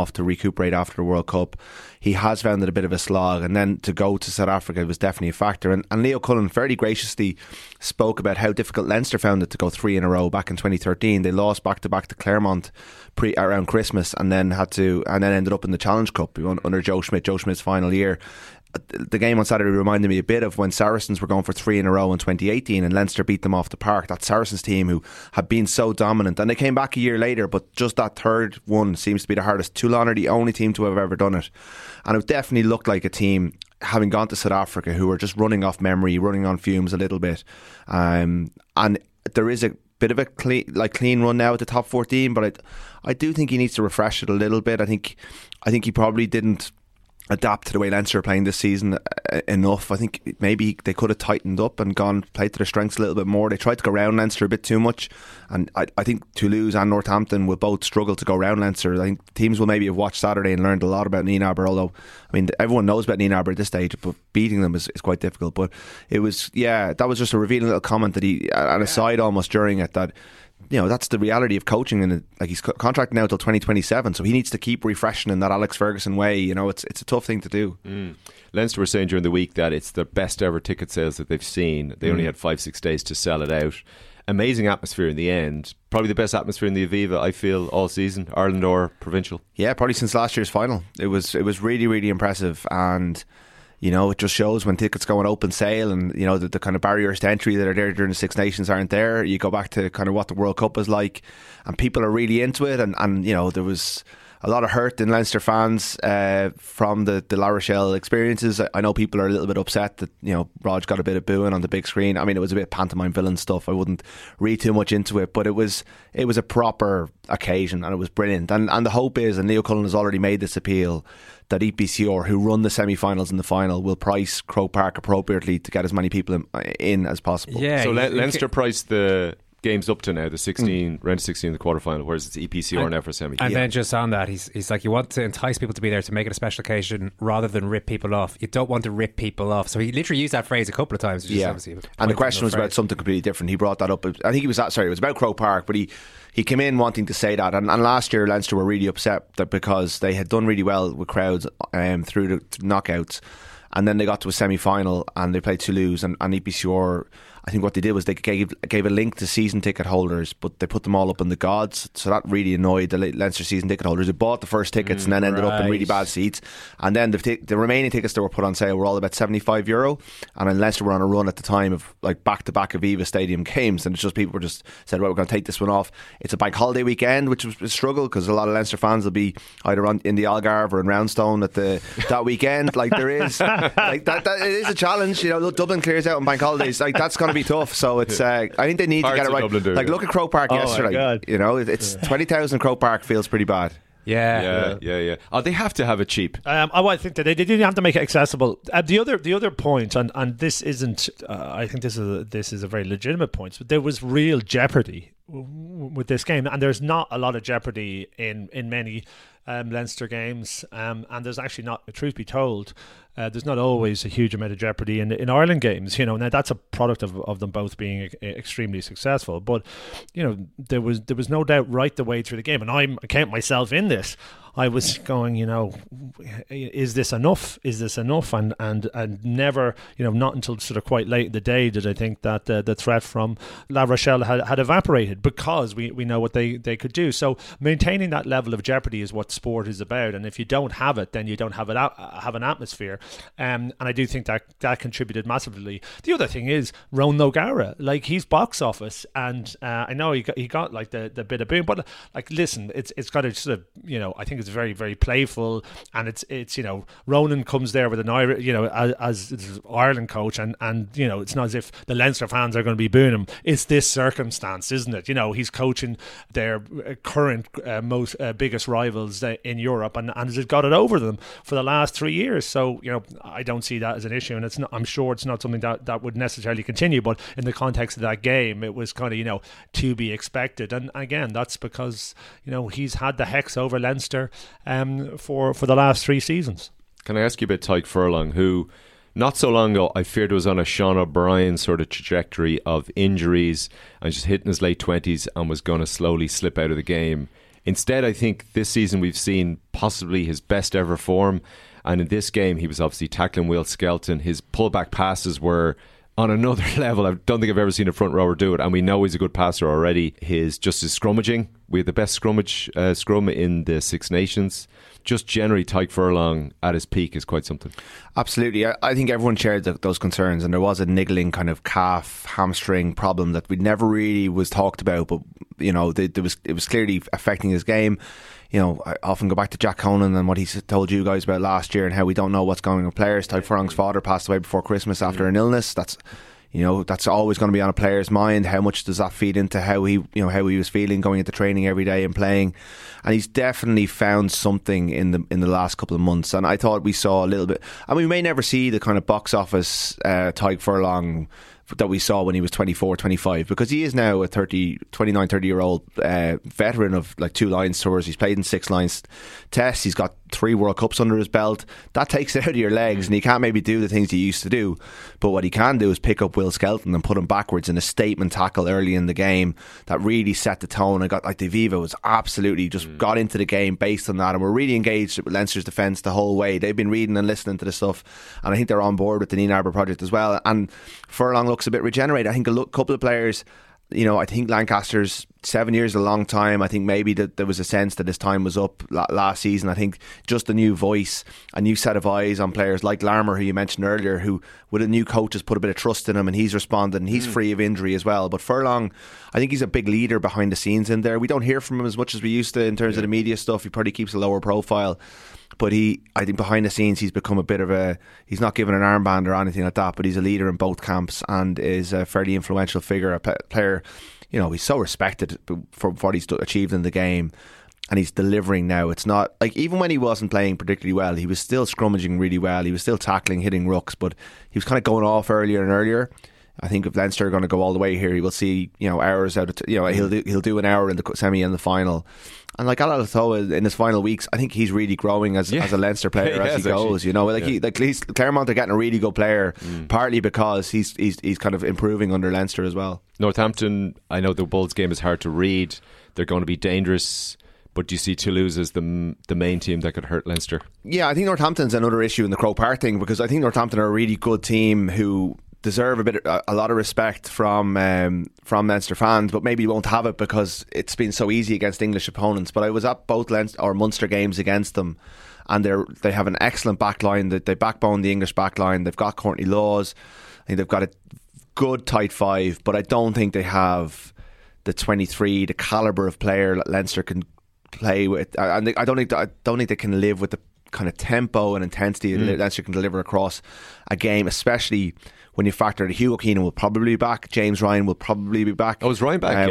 off to recuperate after the World Cup. He has found it a bit of a slog, and then to go to South Africa was definitely a factor. And Leo Cullen fairly graciously spoke about how difficult Leinster found it to go 3 in a row back in 2013. They lost back-to-back to Claremont around Christmas, and then ended up in the Challenge Cup under Joe Schmidt's final year. The game on Saturday reminded me a bit of when Saracens were going for 3 in a row in 2018 and Leinster beat them off the park. That Saracens team who had been so dominant, and they came back a year later, but just that third one seems to be the hardest. Toulon are the only team to have ever done it, and it definitely looked like a team, having gone to South Africa, who were just running off memory, running on fumes a little bit. And there is a bit of a clean run now at the top 14, but I do think he needs to refresh it a little bit. I think he probably didn't adapt to the way Leinster are playing this season enough. I think maybe they could have tightened up and played to their strengths a little bit more. They tried to go round Leinster a bit too much, and I think Toulouse and Northampton will both struggle to go round Leinster. I think teams will maybe have watched Saturday and learned a lot about Nienaber, although I mean everyone knows about Nienaber at this stage, but beating them is quite difficult. But it was, that was just a revealing little comment that he, an aside almost during it, that that's the reality of coaching, and like he's contracted now till 2027, so he needs to keep refreshing in that Alex Ferguson way. It's a tough thing to do. Leinster were saying during the week that it's the best ever ticket sales that they've seen. They only had 5-6 days to sell it out. Amazing atmosphere in the end. Probably the best atmosphere in the Aviva, I feel, all season, Ireland or provincial. Yeah, probably since last year's final. It was really, really impressive, and it just shows when tickets go on open sale, and the kind of barriers to entry that are there during the Six Nations aren't there. You go back to kind of what the World Cup was like, and people are really into it, and there was a lot of hurt in Leinster fans from the La Rochelle experiences. I know people are a little bit upset that Rog got a bit of booing on the big screen. I mean, it was a bit pantomime villain stuff. I wouldn't read too much into it, but it was a proper occasion, and it was brilliant. And the hope is, and Leo Cullen has already made this appeal, that EPCR, who run the semi-finals and the final, will price Croke Park appropriately to get as many people in as possible. Yeah, so Leinster priced the games up to now, the 16, round of 16 in the quarterfinal, whereas it's EPCR now for semi. And then just on that, he's like, you want to entice people to be there to make it a special occasion rather than rip people off. You don't want to rip people off. So he literally used that phrase a couple of times. And the question was about something completely different. He brought that up. I think it was about Croke Park, but he came in wanting to say that, and last year Leinster were really upset that because they had done really well with crowds through the knockouts, and then they got to a semi-final and they played Toulouse, and EPCR, I think what they did was they gave a link to season ticket holders, but they put them all up in the gods, so that really annoyed the Leinster season ticket holders who bought the first tickets and then ended up in really bad seats. And then the remaining tickets that were put on sale were all about €75, and then Leinster were on a run at the time of like back-to-back Aviva Stadium games, and it's just people were just said, right, we're going to take this one off. It's a bank holiday weekend, which was a struggle because a lot of Leinster fans will be either in the Algarve or in Roundstone at that weekend. Like there is like that it is a challenge. Dublin clears out on bank holidays. Like that's going to be tough. So it's I think they need to get it right. Like look at Croke Park yesterday. It's 20,000. Croke Park feels pretty bad. Yeah. Oh, they have to have it cheap. I think that they didn't have to make it accessible. The other point, and this isn't. I think this is a very legitimate point. But there was real jeopardy with this game, and there's not a lot of jeopardy in many Leinster games, and there's actually not. Truth be told, there's not always a huge amount of jeopardy in Ireland games. Now that's a product of them both being extremely successful. But there was no doubt right the way through the game, and I count myself in this. I was going, is this enough? Is this enough? And never, not until sort of quite late in the day did I think that the threat from La Rochelle had evaporated, because we know what they could do. So maintaining that level of jeopardy is what sport is about. And if you don't have it, then you don't have an atmosphere. And I do think that contributed massively. The other thing is Ronan O'Gara, like he's box office, and I know he got like the bit of boom, but like listen, it's got to sort of I think it's very, very playful, and it's Ronan comes there with an Irish, as Ireland coach, and it's not as if the Leinster fans are going to be booing him. It's this circumstance, isn't it? He's coaching their current most biggest rivals in Europe, and has got it over them for the last 3 years. So I don't see that as an issue, and it's not. I'm sure it's not something that would necessarily continue. But in the context of that game, it was kind of to be expected. And again, that's because he's had the hex over Leinster for the last 3 seasons. Can I ask you about Tadhg Furlong, who not so long ago I feared was on a Sean O'Brien sort of trajectory of injuries and just hitting his late 20s and was going to slowly slip out of the game. Instead, I think this season we've seen possibly his best ever form. And in this game, he was obviously tackling Will Skelton. His pullback passes were on another level. I don't think I've ever seen a front rower do it. And we know he's a good passer already. His scrummaging. We had the best scrum in the Six Nations. Just generally, Tadhg Furlong at his peak is quite something. Absolutely. I think everyone shared those concerns, and there was a niggling kind of calf, hamstring problem that we never really was talked about, but it was clearly affecting his game. I often go back to Jack Conan and what he told you guys about last year and how we don't know what's going on with players. Tadhg Furlong's father passed away before Christmas after an illness. That's always going to be on a player's mind. How much does that feed into how he was feeling going into training every day and playing? And he's definitely found something in the last couple of months. And I thought we saw a little bit. And we may never see the kind of box office Tadhg Furlong that we saw when he was 24, 25, because he is now a 29, 30-year-old veteran of like 2 Lions tours. He's played in 6 Lions tests. He's got 3 World Cups under his belt. That takes it out of your legs, and he can't maybe do the things he used to do. But what he can do is pick up Will Skelton and put him backwards in a statement tackle early in the game that really set the tone. I got like De Viva was absolutely just got into the game based on that, and we're really engaged with Leinster's defence the whole way. They've been reading and listening to the stuff, and I think they're on board with the Nina Arbor project as well. And Furlong looks a bit regenerated. I think a couple of players, I think Lancaster's 7 years is a long time. I think maybe that there was a sense that his time was up last season. I think just a new voice, a new set of eyes on players like Larmour, who you mentioned earlier, who with a new coach has put a bit of trust in him, and he's responded, and he's free of injury as well. But Furlong, I think he's a big leader behind the scenes in there. We don't hear from him as much as we used to in terms of the media stuff. He probably keeps a lower profile. But I think behind the scenes, he's become a bit of he's not given an armband or anything like that, but he's a leader in both camps and is a fairly influential figure, a player. He's so respected for what he's achieved in the game, and he's delivering now. It's not like, even when he wasn't playing particularly well, he was still scrummaging really well. He was still tackling, hitting rucks, but he was kind of going off earlier and earlier. I think if Leinster are going to go all the way here, he will see hours out of he'll do an hour in the semi and the final. And like Alaa Toa in his final weeks, I think he's really growing as a Leinster player as he goes. Claremont are getting a really good player, partly because he's kind of improving under Leinster as well. Northampton, I know the Bulls game is hard to read. They're going to be dangerous. But do you see Toulouse as the main team that could hurt Leinster? Yeah, I think Northampton's another issue in the Croke Park thing, because I think Northampton are a really good team who deserve a lot of respect from Leinster fans, but maybe won't have it because it's been so easy against English opponents. But I was at both Munster games against them, and they have an excellent backline. They backbone the English backline. They've got Courtney Laws. I think they've got a good tight 5, but I don't think they have the 23, the calibre of player that Leinster can play with. And I don't think they can live with the kind of tempo and intensity that Leinster can deliver across a game, especially when you factor that Hugo Keenan will probably be back, James Ryan will probably be back. Oh, is Ryan back?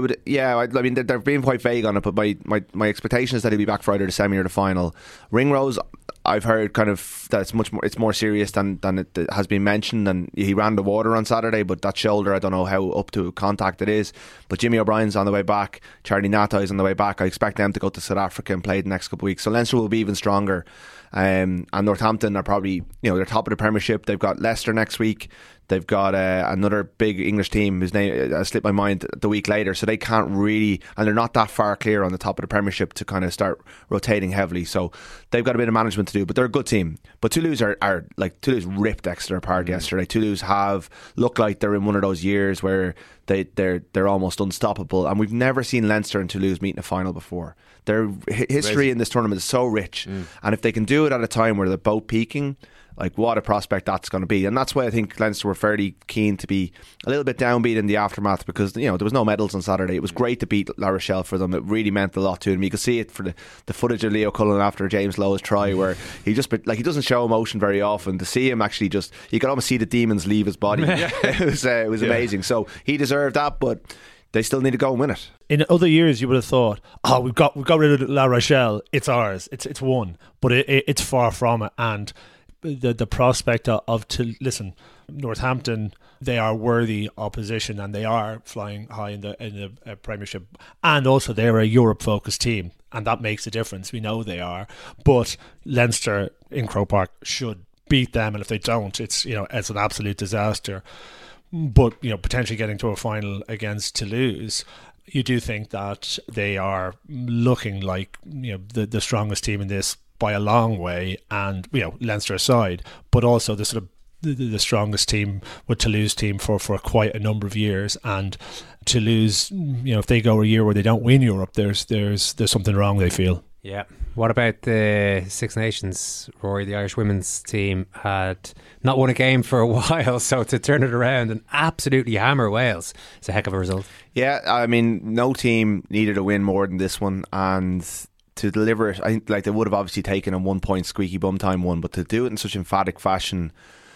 I mean, they're being quite vague on it, but my expectation is that he'll be back for either the semi or the final. Ringrose, I've heard kind of that it's more serious than it has been mentioned, and he ran the water on Saturday, but that shoulder, I don't know how up to contact it is. But Jimmy O'Brien's on the way back, Charlie Natai is on the way back. I expect them to go to South Africa and play the next couple of weeks, so Leinster will be even stronger. And Northampton are probably, they're top of the Premiership. They've got Leicester next week. They've got another big English team whose name slipped my mind the week later, so they can't really, and they're not that far clear on the top of the Premiership to kind of start rotating heavily. So they've got a bit of management to do, but they're a good team. But Toulouse Toulouse ripped Exeter apart yesterday. Toulouse have looked like they're in one of those years where they're almost unstoppable, and we've never seen Leinster and Toulouse meet in a final before. Their history in this tournament is so rich, and if they can do it at a time where they're both peaking, like, what a prospect that's going to be. And that's why I think Leinster were fairly keen to be a little bit downbeat in the aftermath, because there was no medals on Saturday. It was great to beat La Rochelle for them. It really meant a lot to them. You could see it for the footage of Leo Cullen after James Lowe's try, where he doesn't show emotion very often. To see him actually you could almost see the demons leave his body. It was amazing. So he deserved that, but they still need to go and win it. In other years, you would have thought, we've got rid of La Rochelle. It's ours. It's won. But it's far from it. And the prospect listen, Northampton, they are worthy opposition, and they are flying high in the Premiership, and also they're a Europe focused team, and that makes a difference. We know they are, but Leinster in Croke Park should beat them, and if they don't, it's an absolute disaster. But potentially getting to a final against Toulouse, you do think that they are looking like the strongest team in this by a long way, and Leinster aside, but also the sort of the strongest team with Toulouse team for quite a number of years. And Toulouse, if they go a year where they don't win Europe, there's something wrong, they feel. Yeah. What about the Six Nations, Rory? The Irish women's team had not won a game for a while, so to turn it around and absolutely hammer Wales, it's a heck of a result. Yeah, I mean, no team needed a win more than this one, and to deliver it, I think they would have obviously taken a 1 point squeaky bum time one, but to do it in such emphatic fashion.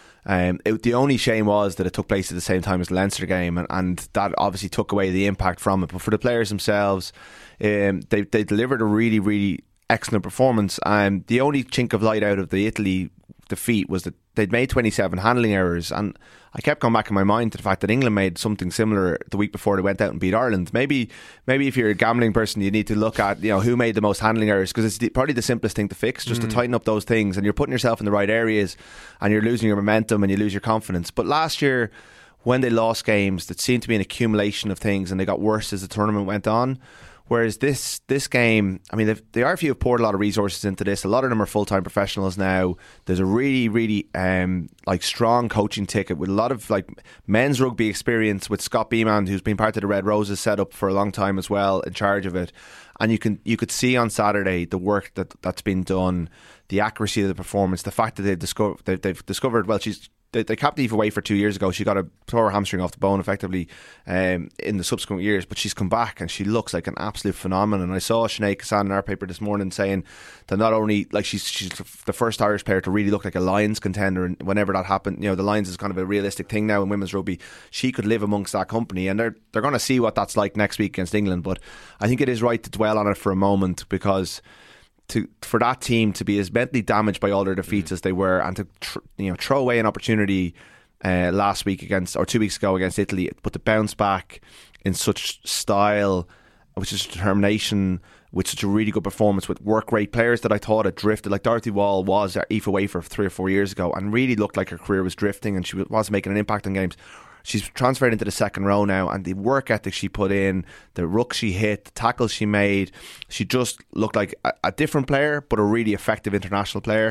The only shame was that it took place at the same time as the Leinster game, and that obviously took away the impact from it. But for the players themselves, they delivered a really, really excellent performance. The only chink of light out of the Italy defeat was that they'd made 27 handling errors, and I kept going back in my mind to the fact that England made something similar the week before they went out and beat Ireland. Maybe if you're a gambling person, you need to look at who made the most handling errors, because it's probably the simplest thing to fix, just to tighten up those things, and you're putting yourself in the right areas, and you're losing your momentum and you lose your confidence. But last year, when they lost games, that seemed to be an accumulation of things, and they got worse as the tournament went on. Whereas this game, I mean, the RFU have poured a lot of resources into this. A lot of them are full-time professionals now. There's a really, really strong coaching ticket with a lot of men's rugby experience with Scott Beeman, who's been part of the Red Roses setup for a long time as well, in charge of it. And you could see on Saturday the work that's been done, the accuracy of the performance, the fact that they've discovered. Well, They capped Eva Way for 2 years ago. She got a tore her hamstring off the bone effectively in the subsequent years, but she's come back and she looks like an absolute phenomenon. And I saw Sinead Kassan in our paper this morning saying that not only she's the first Irish player to really look like a Lions contender, and whenever that happened, the Lions is kind of a realistic thing now in women's rugby. She could live amongst that company, and they're going to see what that's like next week against England. But I think it is right to dwell on it for a moment, because for that team to be as mentally damaged by all their defeats as they were, and to throw away an opportunity last week 2 weeks ago against Italy, but to bounce back in such style, with such determination, with such a really good performance, with work rate players that I thought had drifted, like Dorothy Wall was at Aoife Wafer 3 or 4 years ago, and really looked like her career was drifting and she wasn't making an impact on games. She's transferred into the second row now, and the work ethic she put in, the ruck she hit, the tackles she made, she just looked like a different player, but a really effective international player.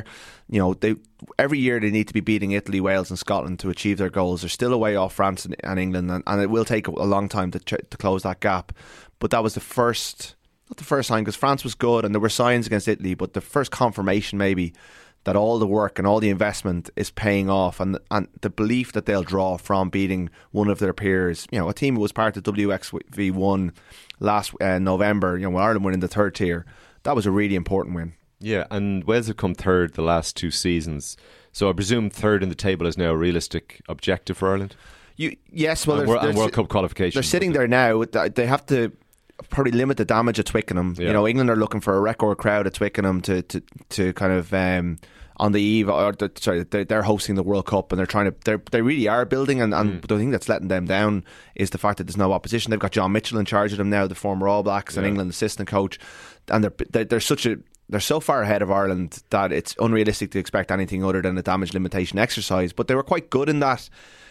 Every year they need to be beating Italy, Wales and Scotland to achieve their goals. They're still a way off France and England, and it will take a long time to close that gap. But that was not the first time, because France was good and there were signs against Italy, but the first confirmation maybe that all the work and all the investment is paying off, and the belief that they'll draw from beating one of their peers, a team who was part of WXV1 last November, when Ireland were in the third tier, that was a really important win. Yeah, and Wales have come third the last 2 seasons, so I presume third in the table is now a realistic objective for Ireland. Yes, well, and World Cup qualification. They're sitting there now. They have to probably limit the damage at Twickenham. Yeah. England are looking for a record crowd at Twickenham to kind of on the eve, they're hosting the World Cup, and they really are building, and the thing that's letting them down is the fact that there's no opposition. They've got John Mitchell in charge of them now, the former All Blacks and England assistant coach, and they're so far ahead of Ireland that it's unrealistic to expect anything other than a damage limitation exercise. But they were quite good in that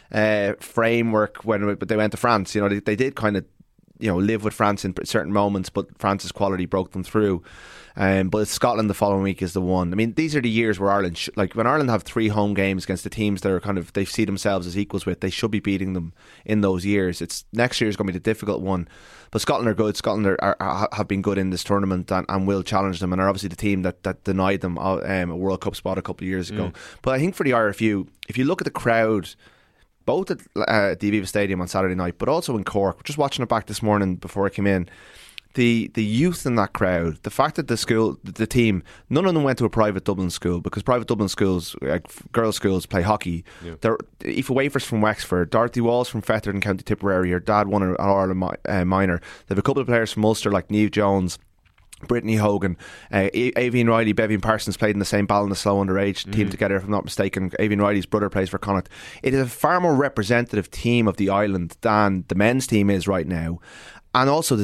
framework when they went to France. They did kind of live with France in certain moments, but France's quality broke them through. But Scotland the following week is the one. I mean, these are the years where Ireland, when Ireland have 3 home games against the teams that are they see themselves as equals with, they should be beating them in those years. Next year is going to be the difficult one. But Scotland are good. Scotland have been good in this tournament and will challenge them, and are obviously the team that denied them a World Cup spot a couple of years ago. But I think for the RFU, if you look at the crowd, both at the Aviva Stadium on Saturday night, but also in Cork, just watching it back this morning before I came in, the youth in that crowd, the fact that the team, none of them went to a private Dublin school, because private Dublin schools, girls' schools, play hockey. They're Aoife Wafers from Wexford, Dorothy Walls from Fethard in County Tipperary. Her dad won an Ireland minor. They have a couple of players from Ulster like Niamh Jones, Brittany Hogan, Avian Riley, Bevian Parsons played in the same Ballynasloe underage team together, if I'm not mistaken. Avian Riley's brother plays for Connacht. It is a far more representative team of the island than the men's team is right now. And also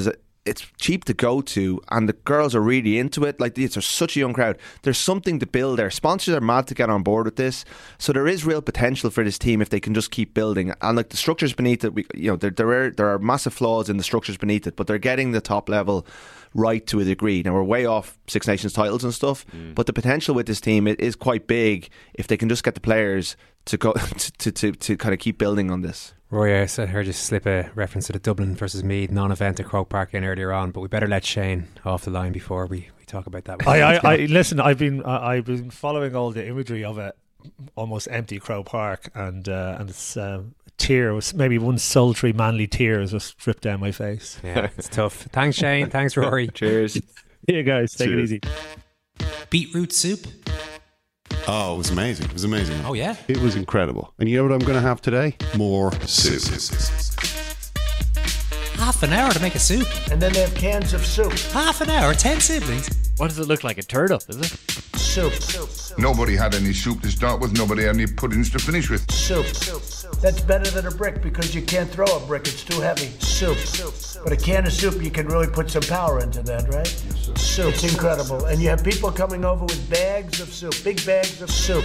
it's cheap to go to, and the girls are really into it. Like, it's such a young crowd. There's something to build there. Sponsors are mad to get on board with this, so there is real potential for this team if they can just keep building. And like the structures beneath it, there are massive flaws in the structures beneath it, but they're getting the top level right to a degree. Now, we're way off Six Nations titles and stuff, but the potential with this team is quite big if they can just get the players to go to kind of keep building on this. Roy, I heard you slip a reference to the Dublin versus Meath non-event at Croke Park in earlier on, but we better let Shane off the line before we talk about that. Listen, I've been following all the imagery of it, almost empty Croke Park, and it's tear was maybe one sultry manly tear has just dripped down my face. Yeah, it's tough. Thanks, Shane. Thanks, Rory. Cheers. Yeah, guys, take it easy. Beetroot soup. Oh, it was amazing. It was amazing. Oh, yeah? It was incredible. And you know what I'm going to have today? More soup. Half an hour to make a soup. And then they have cans of soup. Half an hour, 10 siblings. What does it look like? A turnip, is it? Soup. Nobody had any soup to start with. Nobody had any puddings to finish with. Soup. That's better than a brick because you can't throw a brick. It's too heavy. Soup. But a can of soup, you can really put some power into that, right? Yes, soup. It's incredible. And you have people coming over with bags of soup. Big bags of soup.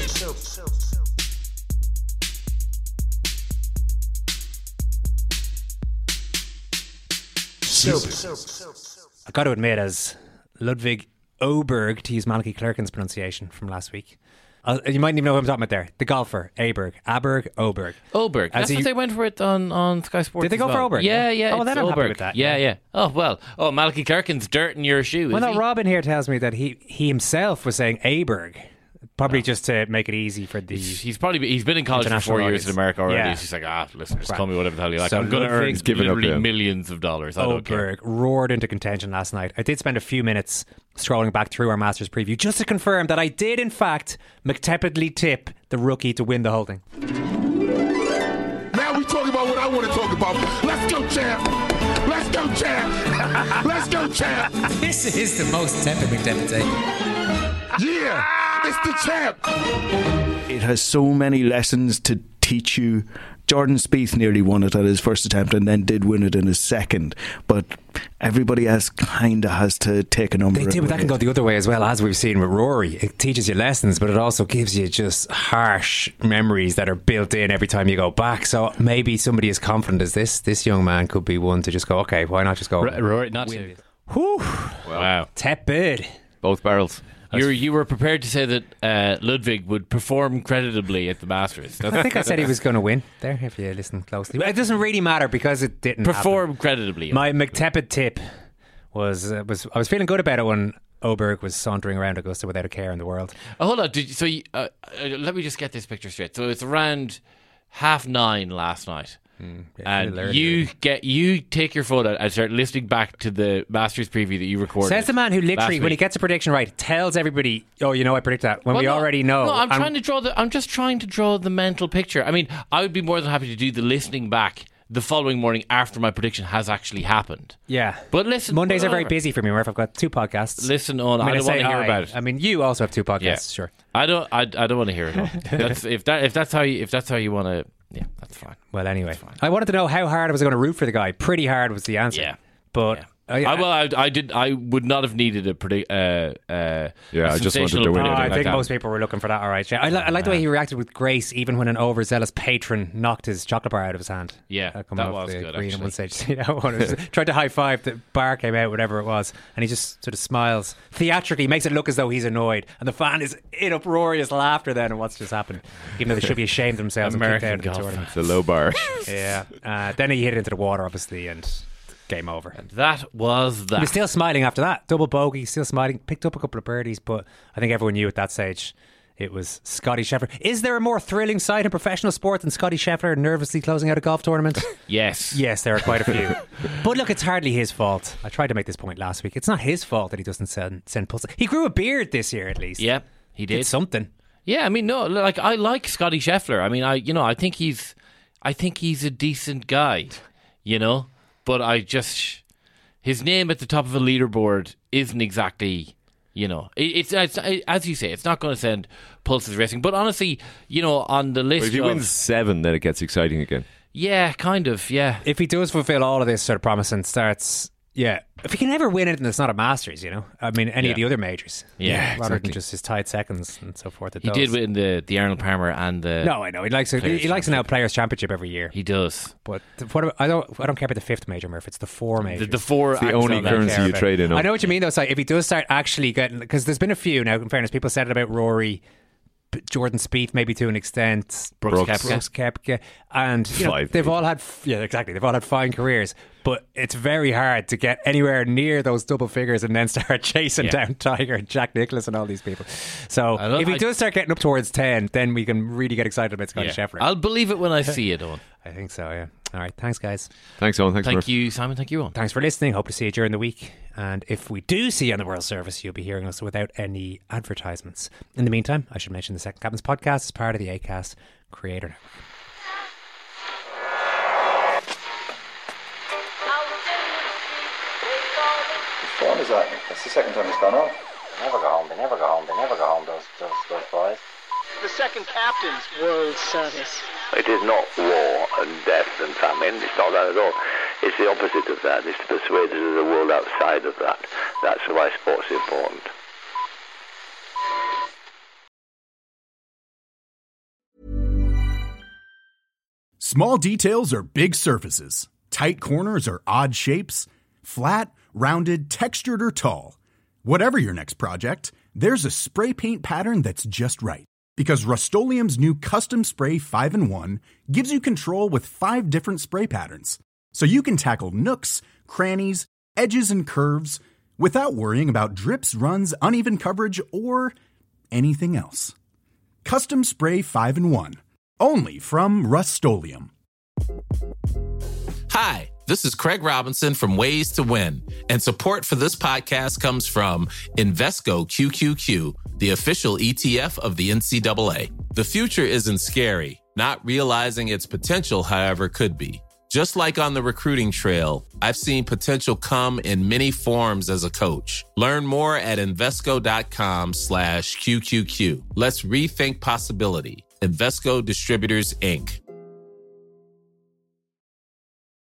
I got to admit, as Ludwig Åberg, to use Malachy Clerkin's pronunciation from last week, you mightn't even know who I'm talking about there. The golfer, Åberg. Åberg. That's what they went for it on Sky Sports. Did they go for Åberg? Yeah. Oh, well, then I'm happy with that. Yeah. Oh, well. Oh, Malachy Clerkin's dirt in your shoe. Well, no, Robin here tells me that he himself was saying Åberg. Probably just to make it easy for the... He's been in college for 4 years in America already. Yeah. He's just like, listen, just call me whatever the hell you like. So I'm going to earn literally millions of dollars. I don't care. Åberg roared into contention last night. I did spend a few minutes scrolling back through our Masters preview just to confirm that I did, in fact, McTepidly tip the rookie to win the whole thing. Now we talking about what I want to talk about. Let's go, champ. Let's go, champ. Let's go, champ. This is the most tepid McTepid day. Yeah. It's the champ. It has so many lessons to teach you. Jordan Spieth nearly won it at his first attempt and then did win it in his second, but everybody else kind of has to take a number. They do, but that can go the other way as well, as we've seen with Rory. It teaches you lessons, but it also gives you just harsh memories that are built in every time you go back. So maybe somebody as confident as this young man could be one to just go, okay, why not just go Rory, not serious. Whew. Wow. Tepid. Both barrels. You were prepared to say that Ludwig would perform creditably at the Masters. I think I said he was going to win there, if you listen closely. It doesn't really matter because it didn't perform happen. creditably. My McTepid tip was I was feeling good about it when Åberg was sauntering around Augusta without a care in the world. Hold on, let me just get this picture straight. So it's around 9:30 last night. And you take your phone out and start listening back to the Masters preview that you recorded. Says the man who literally, when he gets a prediction right, tells everybody, "Oh, you know, I predict that." When already know. No, I'm just trying to draw the mental picture. I mean, I would be more than happy to do the listening back the following morning after my prediction has actually happened. Yeah, but listen, Mondays are very busy for me. Where I've got 2 podcasts. Listen on. I don't want to hear about it. I mean, you also have 2 podcasts. Yeah. Sure. I don't want to hear it all. if that's how you want to. Yeah, that's fine. Well, anyway, I wanted to know how hard I was going to root for the guy. Pretty hard was the answer. Yeah, but I would not have needed I just wanted to win it. I think most people were looking for that. All right, I like the way he reacted with grace, even when an overzealous patron knocked his chocolate bar out of his hand. Yeah, that was good. Green at one stage, tried to high five. The bar came out, whatever it was, and he just sort of smiles theatrically, makes it look as though he's annoyed, and the fan is in uproarious laughter. Then, and what's just happened? Even though they should be ashamed of themselves and kicked out of the tournament. The low bar. Yeah. Then he hit it into the water, obviously, and. Game over. And that was that. He was still smiling after that. Double bogey, still smiling. Picked up a couple of birdies, but I think everyone knew at that stage it was Scotty Scheffler. Is there a more thrilling sight in professional sport than Scotty Scheffler nervously closing out a golf tournament? Yes. Yes, there are quite a few. But look, it's hardly his fault. I tried to make this point last week. It's not his fault that he doesn't send pulses. He grew a beard this year at least. Yeah, he did something. Yeah, I mean, no, like I like Scotty Scheffler. I mean, I think he's a decent guy, but his name at the top of a leaderboard isn't exactly, it's as you say, it's not going to send pulses racing. But honestly, on the list, if he wins 7, then it gets exciting again. Yeah, kind of. Yeah. If he does fulfill all of this sort of promise and starts, Yeah. If he can ever win anything that's not a Masters, you know? I mean, any of the other majors. Yeah, rather exactly. than just his tied seconds and so forth. He did win the Arnold Palmer and the... No, I know. He likes an out Players' Championship every year. He does. But I don't care about the fifth major, Murph. It's the four majors. The four... It's the only currency you trade in. I know what you mean, though. So if he does start actually getting... Because there's been a few now, in fairness. People said it about Rory... Jordan Spieth maybe to an extent, Brooks Koepka, and you know, they've all had they've all had fine careers, but it's very hard to get anywhere near those double figures and then start chasing down Tiger and Jack Nicklaus and all these people. So if he does start getting up towards 10, then we can really get excited about Scotty Scheffler. I'll believe it when I see it, Owen. I think so, yeah. All right, thanks guys. Thanks Owen. Thank you Simon. Thank you Owen. Thanks for listening. Hope to see you during the week, and if we do see you on the World Service, you'll be hearing us without any advertisements. In the meantime, I should mention the Second Captains podcast is part of the Acast Creator Network. Whose phone is that? That's the second time it's gone off. They never go home, those boys. The Second Captains World Service. It is not war and death and famine. It's not that at all. It's the opposite of that. It's to persuade us of the world outside of that. That's why sport's important. Small details are big surfaces. Tight corners are odd shapes. Flat, rounded, textured, or tall. Whatever your next project, there's a spray paint pattern that's just right. Because Rust-Oleum's new Custom Spray 5-in-1 gives you control with 5 different spray patterns. So you can tackle nooks, crannies, edges, and curves without worrying about drips, runs, uneven coverage, or anything else. Custom Spray 5-in-1. Only from Rust-Oleum. Hi, this is Craig Robinson from Ways to Win, and support for this podcast comes from Invesco QQQ, the official ETF of the NCAA. The future isn't scary. Not realizing its potential, however, could be. Just like on the recruiting trail, I've seen potential come in many forms as a coach. Learn more at Invesco.com/QQQ. Let's rethink possibility. Invesco Distributors, Inc.